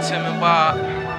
Tim and Bob,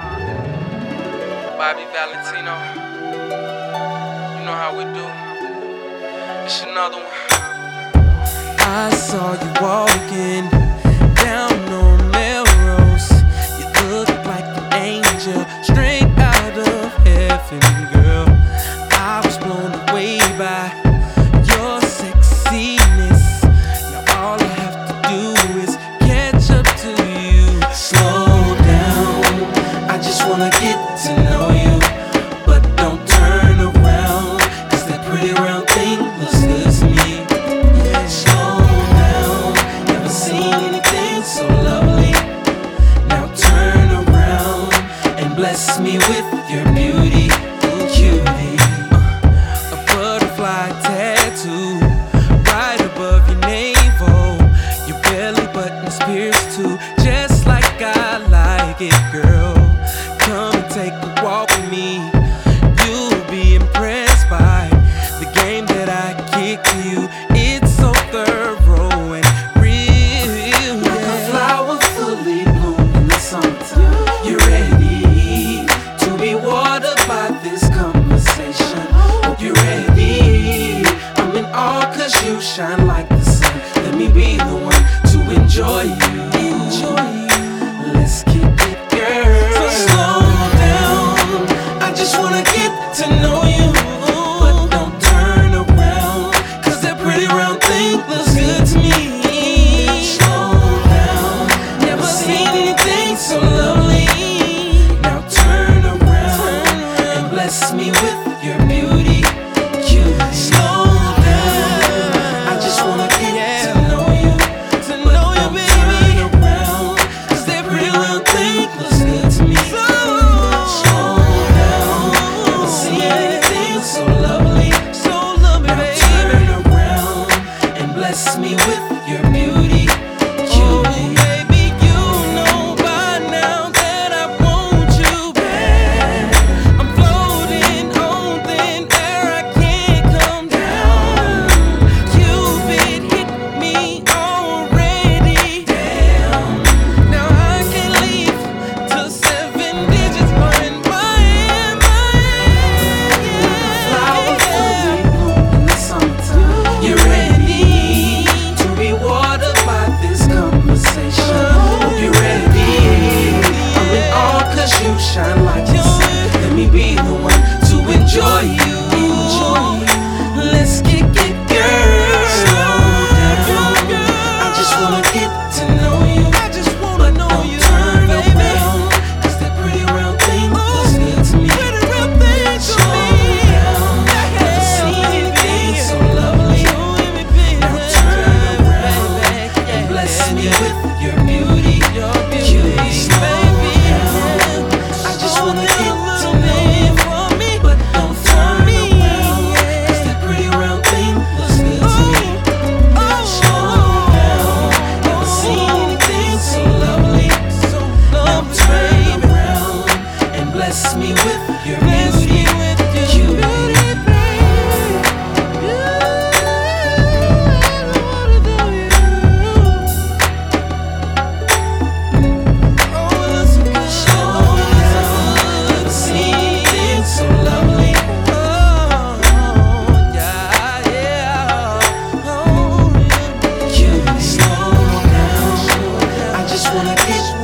Bobby Valentino. You know how we do. It's another one. I saw you walking down on Melrose. You look like an angel straight out of heaven, girl. I was blown away by your sexiness. Now all I have to do is catch up to you. Slow down, I just wanna get to know you. But don't turn around, 'cause that pretty round thing looks good to me. Slow down, never seen anything so lovely. Now turn around and bless me with your beauty, cutie. A butterfly tattoo right above your navel. Your belly button's pierced too, just like I like it, girl. Come and take a walk with me. You'll be impressed by the game that I kick to you. It's so thorough and real. Like a flower fully bloomed in the summertime. You're ready to be watered by this conversation. Hope you're ready. I'm in awe 'cause you shine like the sun. Let me be the one to enjoy you. Let's kick it, girl. So slow down, I just wanna get to know you. But don't turn around, 'cause that pretty round thing looks good to me. Slow down, never seen anything so lovely. Now turn around and bless me with your beauty, cutie. Slow down, I just wanna get to know you. But don't turn around, 'cause that pretty round thing looks good to me. Slow down, never seen anything so lovely. Now turn around and bless me with your beauty, cutie. Baby, you know by now that I want you bad. I'm floating on thin air, I can't come down. Cupid hit me already. Damn, now I can't leave till 7 digits are in my hand, Flower fully bloomed in the summertime. You're ready to be watered by this conversation. Hope you're ready. I'm in awe 'cause you shine like the sun. Let me be the one to enjoy you. Let's kick it, girl. Slow down, I just wanna get to know you. But don't turn around, 'cause that pretty round thing looks good to me. Slow down, never seen anything so lovely. Now turn around and bless me with your beauty, cutie. Slow down, I just wanna get to know you. But don't turn around, 'cause that pretty round thing looks good to me. Slow down, never seen anything so lovely. Now turn around and bless me with your beauty, cutie. Cutie, slow down, I just wanna get